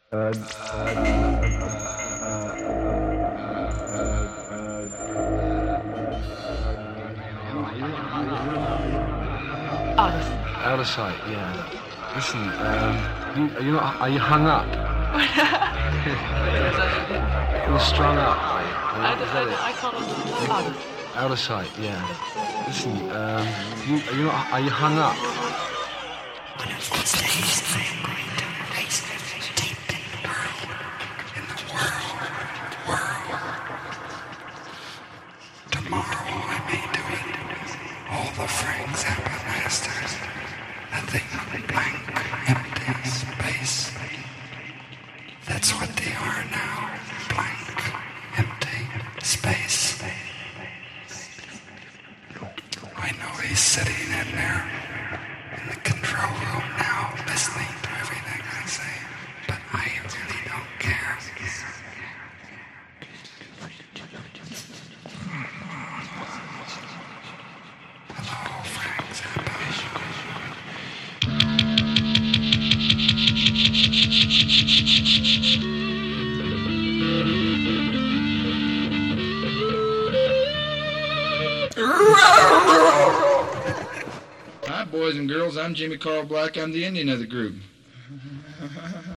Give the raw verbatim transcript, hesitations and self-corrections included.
Uh, uh, Out of Out of sight, yeah. Listen, um, you, are you not? Are you hung up? You're strung up. Are you? Are I, you- is that it? I, I call it out of. Out of sight, yeah. Listen, um, you, are you not? Are you hung up? Tomorrow I may do it. All the Frank Zappa masters. Nothing blank, empty space. That's what they are now. Blank, empty space. I know he's sitting in there in the control room now, listening to everything I say. But I really don't care. Hello, Frank Zappa. Hi, boys and girls. I'm Jimmy Carl Black. I'm the Indian of the group.